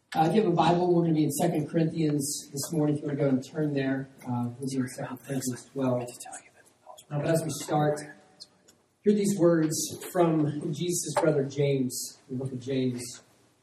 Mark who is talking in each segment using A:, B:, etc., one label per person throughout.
A: If you have a Bible, we're going to be in 2 Corinthians this morning. If you want to go and turn there, we'll be in 2 Corinthians 12. But as we start, hear these words from Jesus' brother James, in the book of James.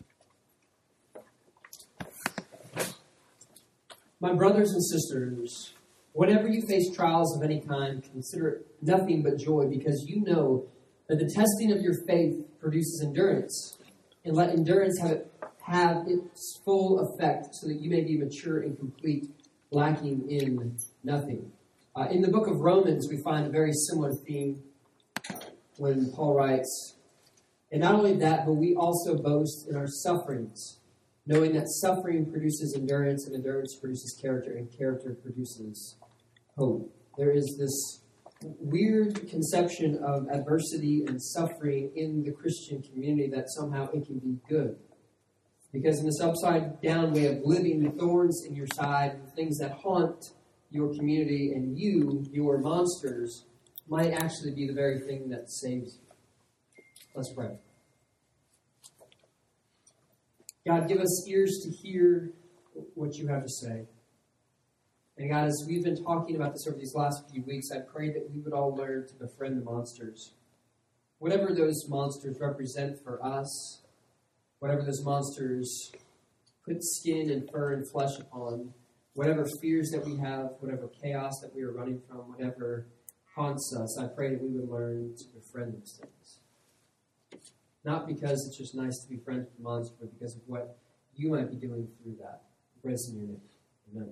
A: My brothers and sisters, whenever you face trials of any kind, consider it nothing but joy, because you know that the testing of your faith produces endurance. And let endurance have its full effect, so that you may be mature and complete, lacking in nothing. In the book of Romans, we find a very similar theme when Paul writes, and not only that, but we also boast in our sufferings, knowing that suffering produces endurance, and endurance produces character, and character produces hope. There is this weird conception of adversity and suffering in the Christian community that somehow it can be good. Because in this upside-down way of living, the thorns in your side, the things that haunt your community and you, your monsters, might actually be the very thing that saves you. Let's pray. God, give us ears to hear what you have to say. And God, as we've been talking about this over these last few weeks, I pray that we would all learn to befriend the monsters. Whatever those monsters represent for us, whatever those monsters put skin and fur and flesh upon, whatever fears that we have, whatever chaos that we are running from, whatever haunts us, I pray that we would learn to befriend those things. Not because it's just nice to be friends with the monster, but because of what you might be doing through that. Grace in your name. Amen.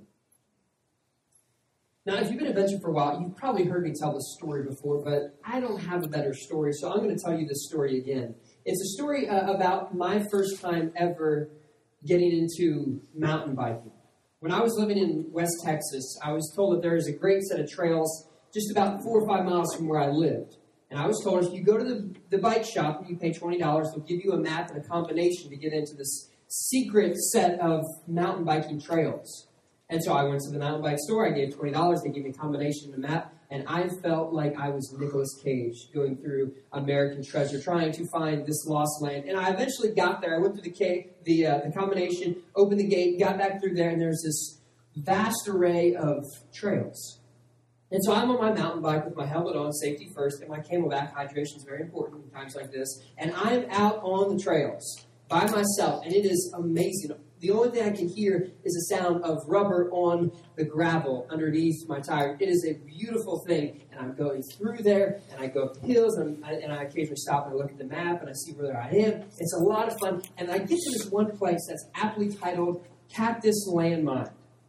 A: Now, if you've been a Venture for a while, you've probably heard me tell this story before, but I don't have a better story, so I'm going to tell you this story again. It's a story about my first time ever getting into mountain biking. When I was living in West Texas, I was told that there is a great set of trails just about 4 or 5 miles from where I lived. And I was told if you go to the bike shop and you pay $20, they'll give you a map and a combination to get into this secret set of mountain biking trails. And so I went to the mountain bike store, I gave $20, they gave me a combination and a map, and I felt like I was Nicolas Cage going through American Treasure, trying to find this lost land. And I eventually got there. I went through the combination, opened the gate, got back through there, and there's this vast array of trails. And so I'm on my mountain bike with my helmet on, safety first, and my Camelback. Hydration is very important in times like this. And I'm out on the trails by myself, and it is amazing. The only thing I can hear is the sound of rubber on the gravel underneath my tire. It is a beautiful thing, and I'm going through there, and I go up the hills, and I occasionally stop and I look at the map, and I see where I am. It's a lot of fun, and I get to this one place that's aptly titled Cactus Landmine.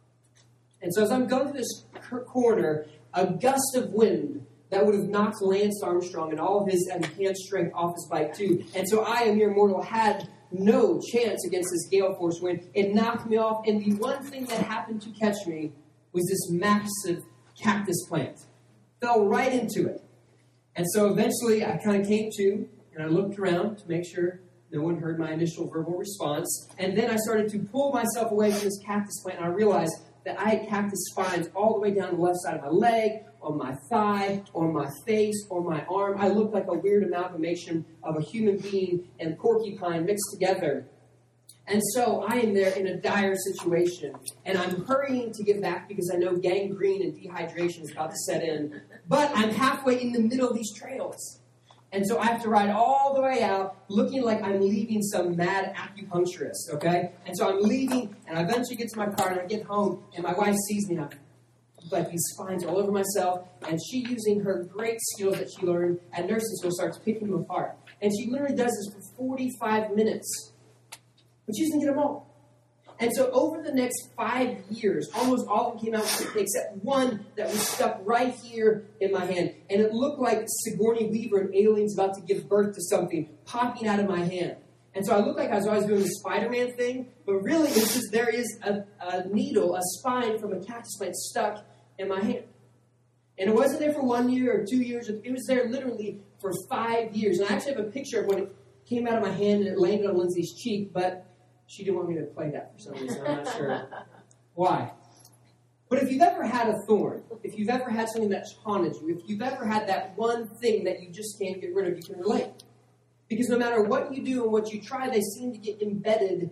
A: And so as I'm going through this corner, a gust of wind that would have knocked Lance Armstrong and all of his enhanced strength off his bike too. And so I, a mere mortal, had no chance against this gale force wind. It knocked me off, and the one thing that happened to catch me was this massive cactus plant. Fell right into it. And so eventually I kind of came to, and I looked around to make sure no one heard my initial verbal response. And then I started to pull myself away from this cactus plant, and I realized that I had cactus spines all the way down the left side of my leg, on my thigh, on my face, on my arm. I looked like a weird amalgamation of a human being and porcupine mixed together. And so I am there in a dire situation, and I'm hurrying to get back because I know gangrene and dehydration is about to set in. But I'm halfway in the middle of these trails. And so I have to ride all the way out looking like I'm leaving some mad acupuncturist, okay? And so I'm leaving, and I eventually get to my car, and I get home, and my wife sees me, and I'm like these spines all over myself, and she, using her great skills that she learned at nursing school, starts picking them apart. And she literally does this for 45 minutes. But she doesn't get them all. And so over the next 5 years, almost all of them came out except one that was stuck right here in my hand. And it looked like Sigourney Weaver and Aliens about to give birth to something popping out of my hand. And so I looked like I was always doing the Spider-Man thing, but really it's just there is a needle, a spine from a cactus plant stuck in my hand. And it wasn't there for 1 year or 2 years. It was there literally for 5 years. And I actually have a picture of when it came out of my hand and it landed on Lindsay's cheek, but she didn't want me to play that for some reason. I'm not sure why. But if you've ever had a thorn, if you've ever had something that's haunted you, if you've ever had that one thing that you just can't get rid of, you can relate. Because no matter what you do and what you try, they seem to get embedded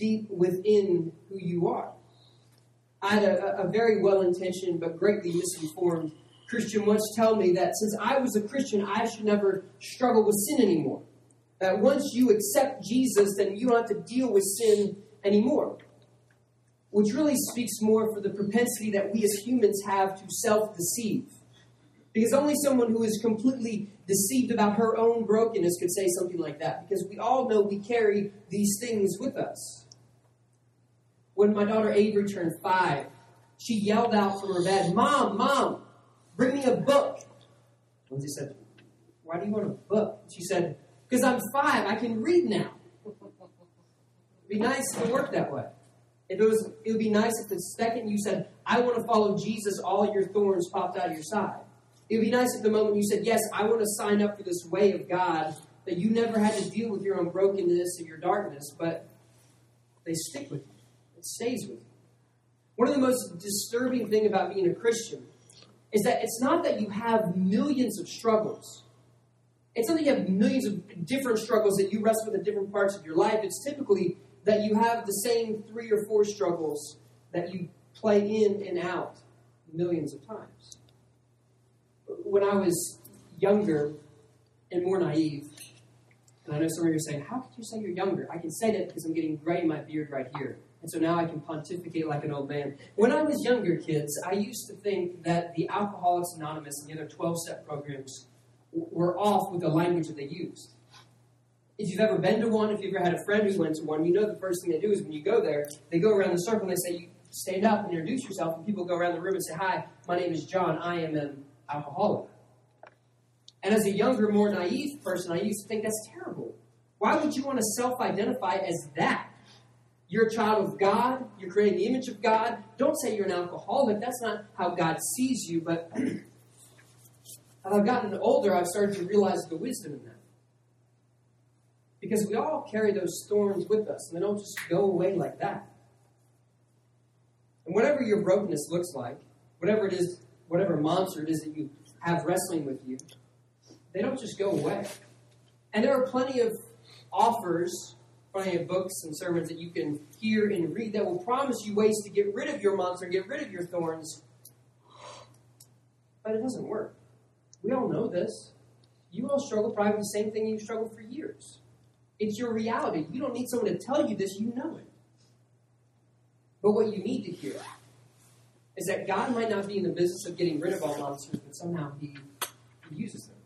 A: deep within who you are. I had a very well-intentioned but greatly misinformed Christian once tell me that since I was a Christian, I should never struggle with sin anymore. That once you accept Jesus, then you don't have to deal with sin anymore. Which really speaks more for the propensity that we as humans have to self-deceive. Because only someone who is completely deceived about her own brokenness could say something like that. Because we all know we carry these things with us. When my daughter Avery turned 5, she yelled out from her bed, Mom, bring me a book. Lindsay said, why do you want a book? She said, because I'm 5, I can read now. It'd be nice if it worked that way. It would be nice if the second you said, I want to follow Jesus, all your thorns popped out of your side. It would be nice if the moment you said, yes, I want to sign up for this way of God, that you never had to deal with your own brokenness and your darkness, but they stick with you. It stays with you. One of the most disturbing things about being a Christian is that it's not that you have millions of struggles. It's not that you have millions of different struggles that you wrestle with in different parts of your life. It's typically that you have the same 3 or 4 struggles that you play in and out millions of times. When I was younger and more naive, and I know some of you are saying, how could you say you're younger? I can say that because I'm getting gray in my beard right here. And so now I can pontificate like an old man. When I was younger, kids, I used to think that the Alcoholics Anonymous and the other 12-step programs were off with the language that they used. If you've ever been to one, if you've ever had a friend who went to one, you know the first thing they do is when you go there, they go around the circle and they say, you stand up and introduce yourself, and people go around the room and say, hi, my name is John, I am an alcoholic. And as a younger, more naive person, I used to think that's terrible. Why would you want to self-identify as that? You're a child of God. You're creating the image of God. Don't say you're an alcoholic. That's not how God sees you. But as I've gotten older, I've started to realize the wisdom in that. Because we all carry those thorns with us, and they don't just go away like that. And whatever your brokenness looks like, whatever it is, whatever monster it is that you have wrestling with you, they don't just go away. And there are plenty of offers, plenty of books and sermons that you can hear and read that will promise you ways to get rid of your monster, get rid of your thorns. But it doesn't work. We all know this. You all struggle probably with the same thing you've struggled for years. It's your reality. You don't need someone to tell you this. You know it. But what you need to hear is that God might not be in the business of getting rid of all monsters, but somehow He uses them.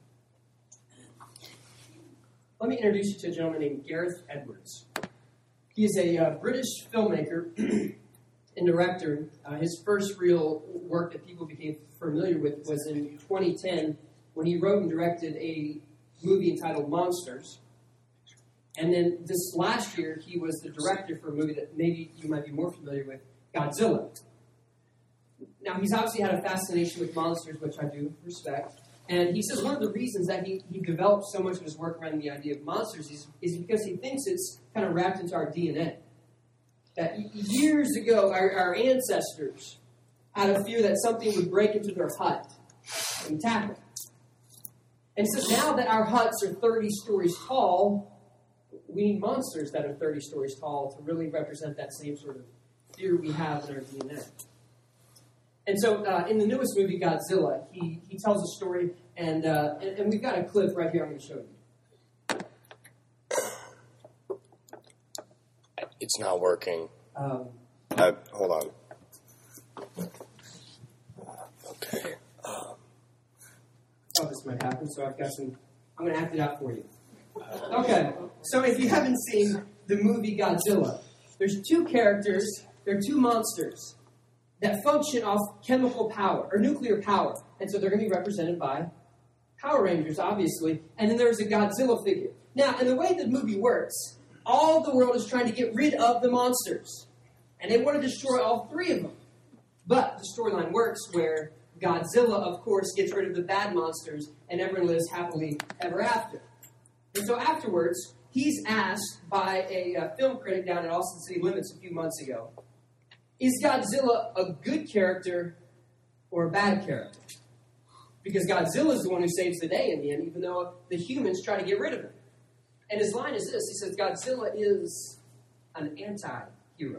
A: Let me introduce you to a gentleman named Gareth Edwards. He is a British filmmaker and director. His first real work that people became familiar with was in 2010 when he wrote and directed a movie entitled Monsters. And then this last year, he was the director for a movie that maybe you might be more familiar with, Godzilla. Now, he's obviously had a fascination with monsters, which I do respect. And he says one of the reasons that he developed so much of his work around the idea of monsters is because he thinks it's kind of wrapped into our DNA. That years ago, our ancestors had a fear that something would break into their hut and attack them. And so now that our huts are 30 stories tall, we need monsters that are 30 stories tall to really represent that same sort of fear we have in our DNA. And so in the newest movie, Godzilla, he tells a story, and we've got a clip right here I'm going to show you.
B: It's not working. Hold on. Okay.
A: Oh, this might happen, so I'm going to act it out for you. Okay, so if you haven't seen the movie Godzilla, there's 2 characters, there are 2 monsters that function off chemical power, or nuclear power. And so they're going to be represented by Power Rangers, obviously. And then there's a Godzilla figure. Now, in the way the movie works, all the world is trying to get rid of the monsters. And they want to destroy all 3 of them. But the storyline works where Godzilla, of course, gets rid of the bad monsters, and everyone lives happily ever after. And so afterwards, he's asked by a film critic down at Austin City Limits a few months ago, is Godzilla a good character or a bad character? Because Godzilla is the one who saves the day in the end, even though the humans try to get rid of him. And his line is this. He says, Godzilla is an anti-hero.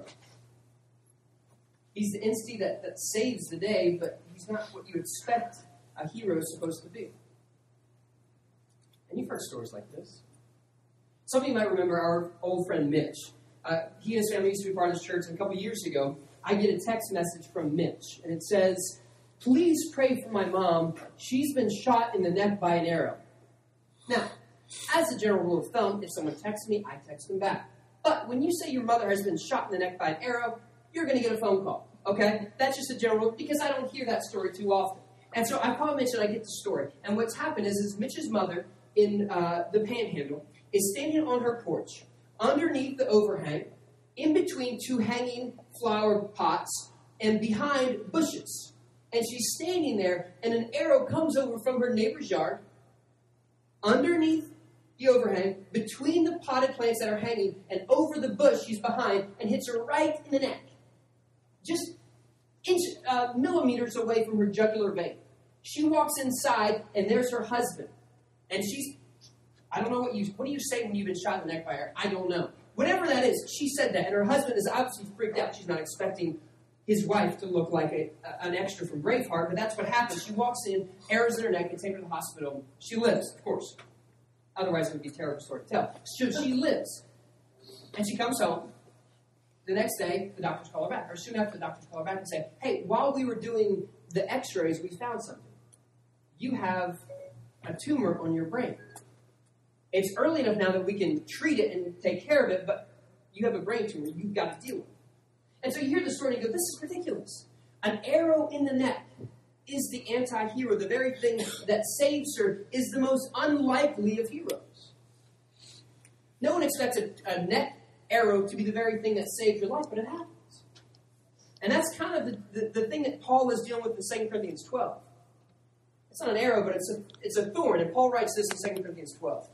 A: He's the entity that saves the day, but he's not what you expect a hero is supposed to be. And you've heard stories like this. Some of you might remember our old friend Mitch. He and his family used to be part of this church, and a couple of years ago, I get a text message from Mitch, and it says, "Please pray for my mom. She's been shot in the neck by an arrow." Now, as a general rule of thumb, if someone texts me, I text them back. But when you say your mother has been shot in the neck by an arrow, you're going to get a phone call, okay? That's just a general rule, because I don't hear that story too often. And so I call Mitch and I get the story. And what's happened is Mitch's mother in the Panhandle is standing on her porch, underneath the overhang, in between two hanging flower pots, and behind bushes. And she's standing there, and an arrow comes over from her neighbor's yard, underneath the overhang, between the potted plants that are hanging, and over the bush she's behind, and hits her right in the neck. Just millimeters away from her jugular vein. She walks inside, and there's her husband. And I don't know what do you say when you've been shot in the neck by her? I don't know. Whatever that is, she said that, and her husband is obviously freaked out. She's not expecting his wife to look like an extra from Braveheart, but that's what happens. She walks in, arrows in her neck, and take her to the hospital. She lives, of course. Otherwise, it would be a terrible story to tell. So she lives. And she comes home. The next day, the doctors call her back. Or soon after, the doctors call her back and say, "Hey, while we were doing the x-rays, we found something. You have a tumor on your brain. It's early enough now that we can treat it and take care of it, but you have a brain tumor you've got to deal with." And so you hear the story and you go, this is ridiculous. An arrow in the neck is the anti-hero. The very thing that saves her is the most unlikely of heroes. No one expects a neck arrow to be the very thing that saves your life, but it happens. And that's kind of the thing that Paul is dealing with in 2 Corinthians 12. It's not an arrow, but it's a thorn. And Paul writes this in 2 Corinthians 12.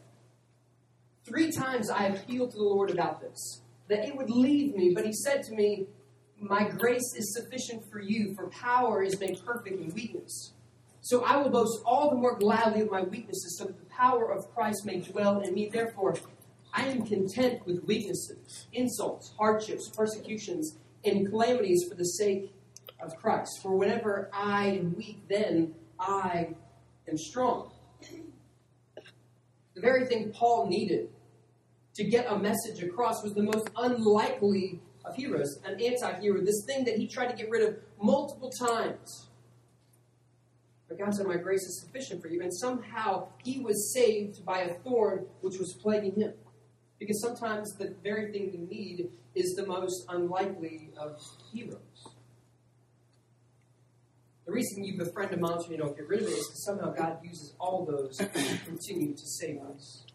A: 3 times I appealed to the Lord about this, that it would leave me. But he said to me, "My grace is sufficient for you, for power is made perfect in weakness. So I will boast all the more gladly of my weaknesses, so that the power of Christ may dwell in me. Therefore, I am content with weaknesses, insults, hardships, persecutions, and calamities for the sake of Christ. For whenever I am weak, then I am strong." The very thing Paul needed to get a message across was the most unlikely of heroes, an anti-hero, this thing that he tried to get rid of multiple times. But God said, "My grace is sufficient for you." And somehow he was saved by a thorn which was plaguing him. Because sometimes the very thing we need is the most unlikely of heroes. The reason you befriend a monster and you don't get rid of it is because somehow God uses all those to continue to save us.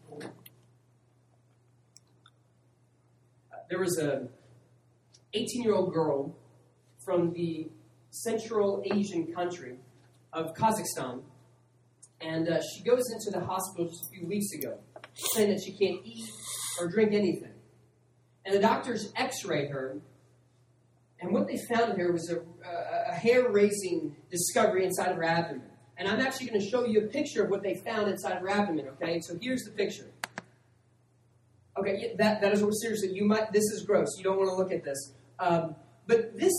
A: There was an 18-year-old girl from the Central Asian country of Kazakhstan, and she goes into the hospital just a few weeks ago, saying that she can't eat or drink anything. And the doctors x-ray her, and what they found in her was a hair-raising discovery inside of her abdomen. And I'm actually going to show you a picture of what they found inside of her abdomen, okay? So here's the picture. Okay, that is what, seriously, this is gross. You don't want to look at this. But this,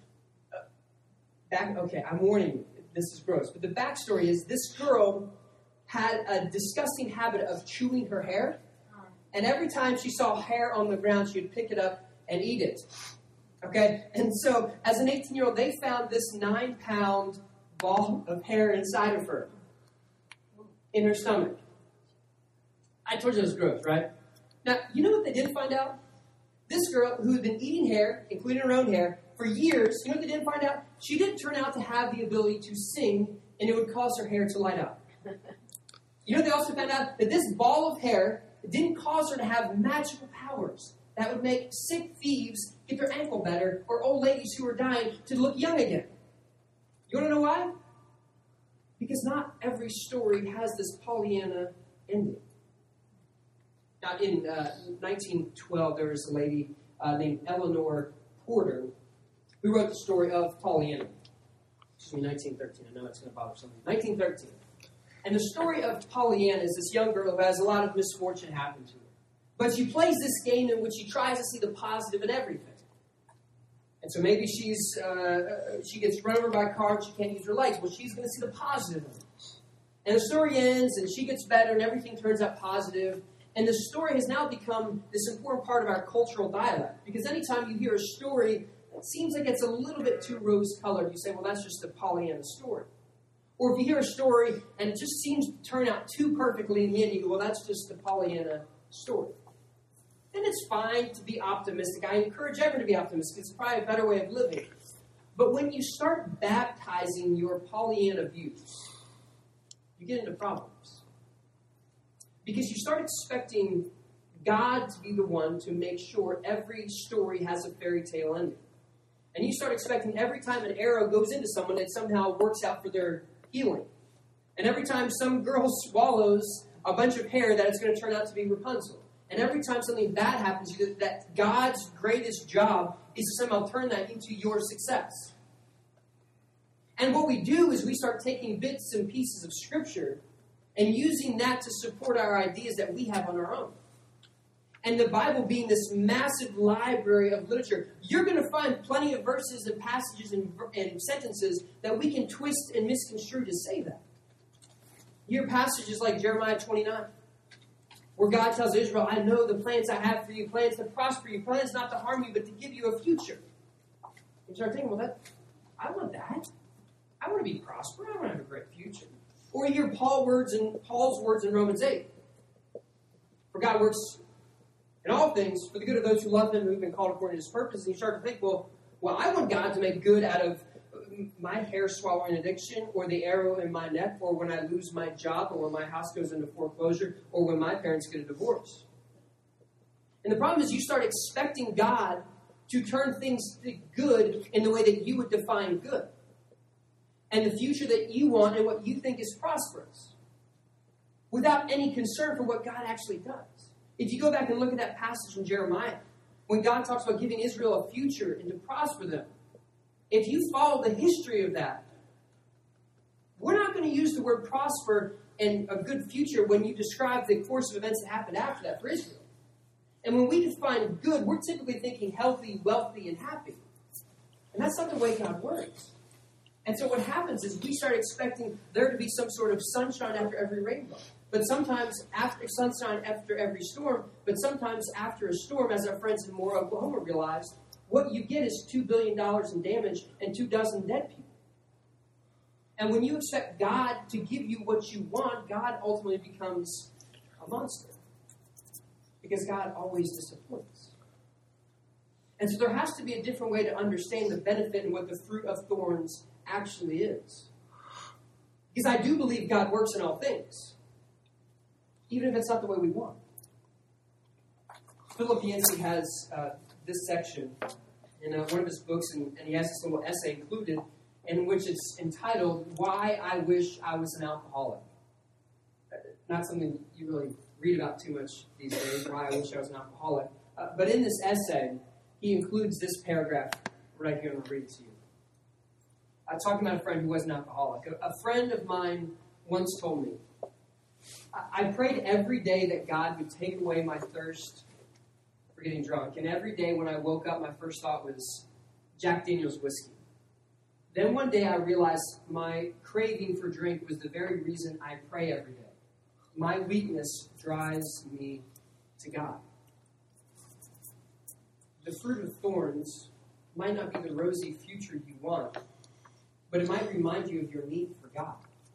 A: I'm warning you, this is gross. But the backstory is this girl had a disgusting habit of chewing her hair. And every time she saw hair on the ground, she would pick it up and eat it. Okay? And so, as an 18-year-old, they found this 9-pound ball of hair inside of her, in her stomach. I told you it was gross, right? Now, you know what they didn't find out? This girl, who had been eating hair, including her own hair, for years, you know what they didn't find out? She didn't turn out to have the ability to sing, and it would cause her hair to light up. You know what they also found out? That this ball of hair didn't cause her to have magical powers that would make sick thieves get their ankle better, or old ladies who are dying to look young again. You want to know why? Because not every story has this Pollyanna ending. Now, in 1912, there was a lady named Eleanor Porter who wrote the story of Pollyanna. Excuse me, 1913. I know it's going to bother somebody. 1913. And the story of Pollyanna is this young girl who has a lot of misfortune happen to her. But she plays this game in which she tries to see the positive in everything. And so maybe she gets run over by a car and she can't use her legs. Well, she's going to see the positive in it. And the story ends and she gets better and everything turns out positive. And the story has now become this important part of our cultural dialect. Because anytime you hear a story that seems like it's a little bit too rose-colored, you say, well, that's just a Pollyanna story. Or if you hear a story and it just seems to turn out too perfectly in the end, you go, well, that's just a Pollyanna story. And it's fine to be optimistic. I encourage everyone to be optimistic. It's probably a better way of living. But when you start baptizing your Pollyanna views, you get into problems. Because you start expecting God to be the one to make sure every story has a fairy tale ending. And you start expecting every time an arrow goes into someone, it somehow works out for their healing. And every time some girl swallows a bunch of hair, that it's going to turn out to be Rapunzel. And every time something bad happens, that God's greatest job is to somehow turn that into your success. And what we do is we start taking bits and pieces of Scripture and using that to support our ideas that we have on our own. And the Bible being this massive library of literature, you're going to find plenty of verses and passages and sentences that we can twist and misconstrue to say that. You hear passages like Jeremiah 29. Where God tells Israel, I know the plans I have for you, plans to prosper you, plans not to harm you, but to give you a future. You start thinking, well, I want that. I want to be prosperous. I want to have a great future. Or you hear Paul's words in Romans 8. For God works in all things for the good of those who love him, who have been called according to his purpose. And you start to think, well, I want God to make good out of my hair swallowing addiction, or the arrow in my neck, or when I lose my job, or when my house goes into foreclosure, or when my parents get a divorce. And the problem is you start expecting God to turn things to good in the way that you would define good. And the future that you want and what you think is prosperous. Without any concern for what God actually does. If you go back and look at that passage from Jeremiah, when God talks about giving Israel a future and to prosper them, if you follow the history of that, we're not going to use the word prosper and a good future when you describe the course of events that happened after that for Israel. And when we define good, we're typically thinking healthy, wealthy, and happy. And that's not the way God works. And so what happens is we start expecting there to be some sort of sunshine after every rainbow. But sometimes after sunshine after every storm, but sometimes after a storm, as our friends in Moore, Oklahoma realized, what you get is $2 billion in damage and 24 dead people. And when you expect God to give you what you want, God ultimately becomes a monster. Because God always disappoints. And so there has to be a different way to understand the benefit and what the fruit of thorns actually is. Because I do believe God works in all things. Even if it's not the way we want. Philip Yancey has this section in one of his books, and he has this little essay included in which it's entitled, Why I Wish I Was an Alcoholic. Not something you really read about too much these days, Why I Wish I Was an Alcoholic. But in this essay, he includes this paragraph right here, and I'll read it to you. Talking about a friend who was an alcoholic. A friend of mine once told me, I prayed every day that God would take away my thirst for getting drunk. And every day when I woke up, my first thought was Jack Daniel's whiskey. Then one day I realized my craving for drink was the very reason I pray every day. My weakness drives me to God. The fruit of thorns might not be the rosy future you want, but it might remind you of your need for God.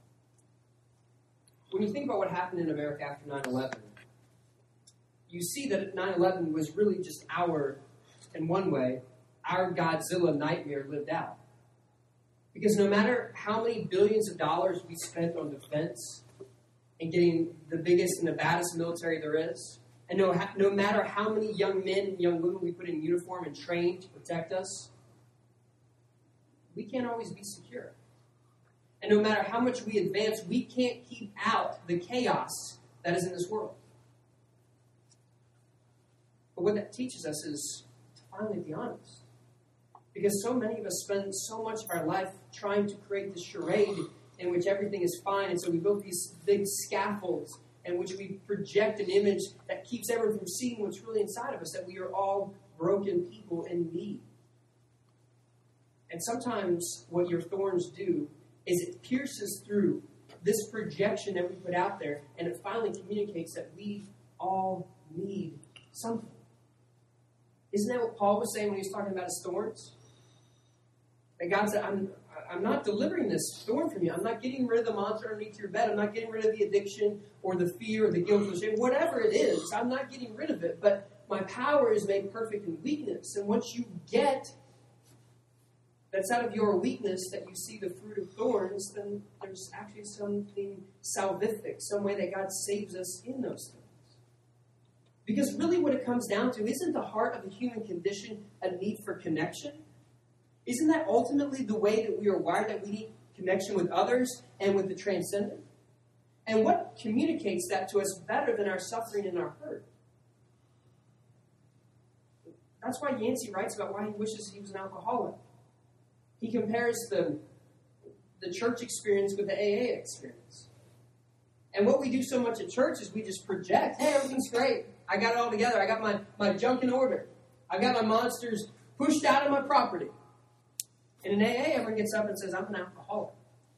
A: When you think about what happened in America after 9/11, you see that 9/11 was really just in one way, our Godzilla nightmare lived out. Because no matter how many billions of dollars we spent on defense and getting the biggest and the baddest military there is, and no matter how many young men and young women we put in uniform and trained to protect us, we can't always be secure. And no matter how much we advance, we can't keep out the chaos that is in this world. But what that teaches us is to finally be honest. Because so many of us spend so much of our life trying to create this charade in which everything is fine. And so we build these big scaffolds in which we project an image that keeps everyone from seeing what's really inside of us, that we are all broken people in need. And sometimes what your thorns do is it pierces through this projection that we put out there, and it finally communicates that we all need something. Isn't that what Paul was saying when he was talking about his thorns? That God said, I'm not delivering this thorn from you. I'm not getting rid of the monster underneath your bed. I'm not getting rid of the addiction or the fear or the guilt or the shame. Whatever it is, I'm not getting rid of it. But my power is made perfect in weakness. And once you get that's out of your weakness that you see the fruit of thorns, then there's actually something salvific, some way that God saves us in those things. Because really what it comes down to, isn't the heart of the human condition a need for connection? Isn't that ultimately the way that we are wired, that we need connection with others and with the transcendent? And what communicates that to us better than our suffering and our hurt? That's why Yancey writes about why he wishes he was an alcoholic. He compares the church experience with the AA experience. And what we do so much at church is we just project, hey, everything's great. I got it all together. I got my junk in order. I got my monsters pushed out of my property. And in AA, everyone gets up and says, I'm an alcoholic.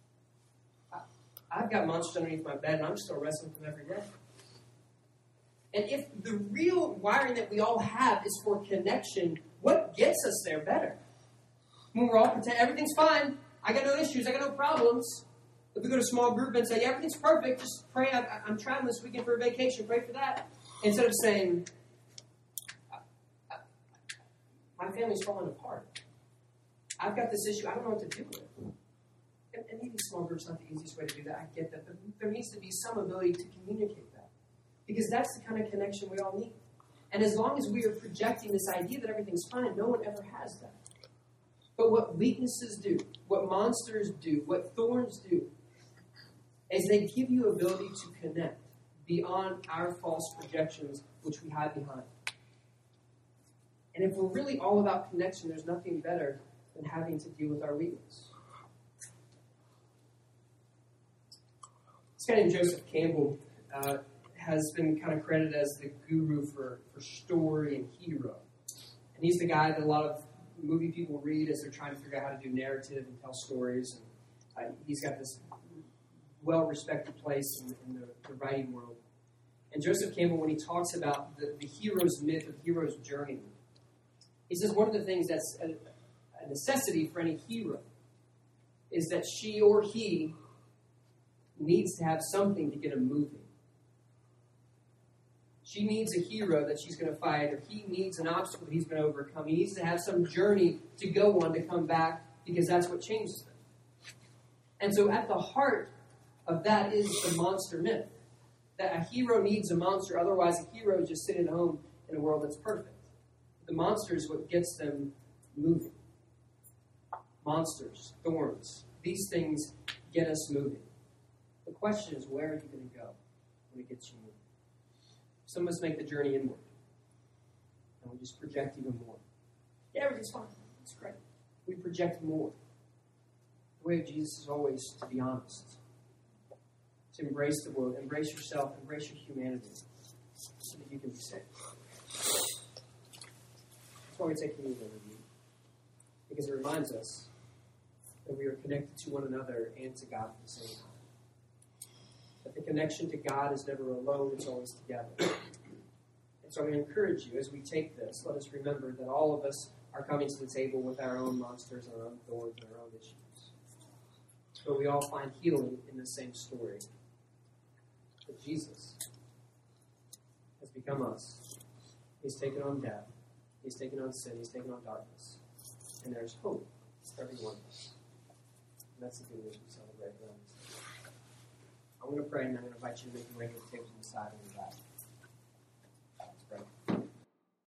A: I've got monsters underneath my bed, and I'm still wrestling with them every day. And if the real wiring that we all have is for connection, what gets us there better? When we're all pretend everything's fine, I got no issues, I got no problems. If we go to a small group and say, everything's perfect, just pray, I'm traveling this weekend for a vacation, pray for that. Instead of saying, my family's falling apart. I've got this issue, I don't know what to do with it. And maybe small groups not the easiest way to do that, I get that, but there needs to be some ability to communicate that. Because that's the kind of connection we all need. And as long as we are projecting this idea that everything's fine, no one ever has that. But what weaknesses do, what monsters do, what thorns do, is they give you ability to connect beyond our false projections, which we hide behind. And if we're really all about connection, there's nothing better than having to deal with our weakness. This guy named Joseph Campbell has been kind of credited as the guru for story and hero. And he's the guy that a lot of movie people read as they're trying to figure out how to do narrative and tell stories. And he's got this well-respected place in the writing world. And Joseph Campbell, when he talks about the hero's myth, or the hero's journey, he says one of the things that's a necessity for any hero is that she or he needs to have something to get him moving. She needs a hero that she's going to fight, or he needs an obstacle he's going to overcome. He needs to have some journey to go on to come back, because that's what changes them. And so at the heart of that is the monster myth. That a hero needs a monster, otherwise a hero is just sitting at home in a world that's perfect. The monster is what gets them moving. Monsters, thorns, these things get us moving. The question is, where are you going to go when it gets you moving? Some of us make the journey inward. And we just project even more. Yeah, everything's fine. It's great. We project more. The way of Jesus is always to be honest. To embrace the world, embrace yourself, embrace your humanity, so that you can be saved. That's why we take communion every week. Because it reminds us that we are connected to one another and to God at the same time. That the connection to God is never alone, it's always together. And so I'm going to encourage you, as we take this, let us remember that all of us are coming to the table with our own monsters and our own thorns and our own issues. But we all find healing in the same story. That Jesus has become us. He's taken on death. He's taken on sin. He's taken on darkness. And there's hope for every one of us. And that's the good news we celebrate around this. I'm going to pray, and I'm going to invite you to make your way to the table to the side and the back.